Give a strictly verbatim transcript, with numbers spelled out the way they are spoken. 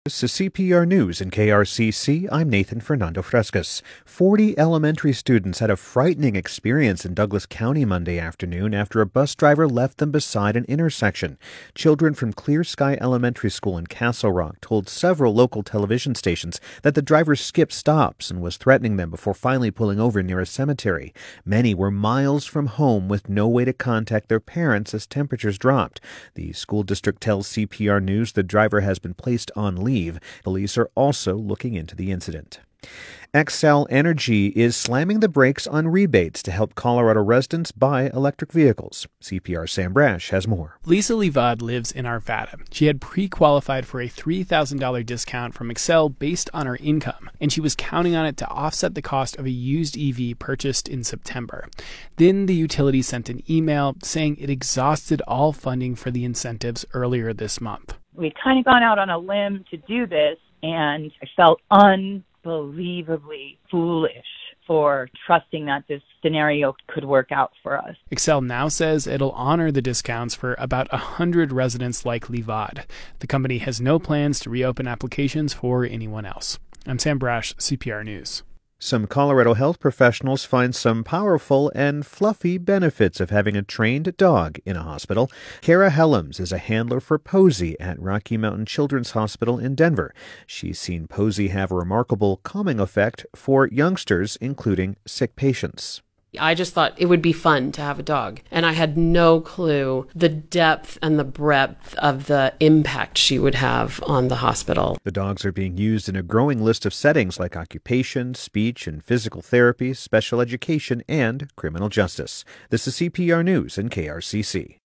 This is C P R News and K R C C. I'm Nathan Fernando Frescas. Forty elementary students had a frightening experience in Douglas County Monday afternoon after a bus driver left them beside an intersection. Children from Clear Sky Elementary School in Castle Rock told several local television stations that the driver skipped stops and was threatening them before finally pulling over near a cemetery. Many were miles from home with no way to contact their parents as temperatures dropped. The school district tells C P R News the driver has been placed on leave. Police are also looking into the incident. Xcel Energy is slamming the brakes on rebates to help Colorado residents buy electric vehicles. C P R Sam Brash has more. Lisa Levad lives in Arvada. She had pre-qualified for a three thousand dollars discount from Xcel based on her income, and she was counting on it to offset the cost of a used E V purchased in September. Then the utility sent an email saying it exhausted all funding for the incentives earlier this month. We'd kind of gone out on a limb to do this, and I felt unbelievably foolish for trusting that this scenario could work out for us. Xcel now says it'll honor the discounts for about one hundred residents like Levad. The company has no plans to reopen applications for anyone else. I'm Sam Brash, C P R News. Some Colorado health professionals find some powerful and fluffy benefits of having a trained dog in a hospital. Kara Helms is a handler for Posey at Rocky Mountain Children's Hospital in Denver. She's seen Posey have a remarkable calming effect for youngsters, including sick patients. I just thought it would be fun to have a dog, and I had no clue the depth and the breadth of the impact she would have on the hospital. The dogs are being used in a growing list of settings like occupation, speech and physical therapy, special education, and criminal justice. This is C P R News and K R C C.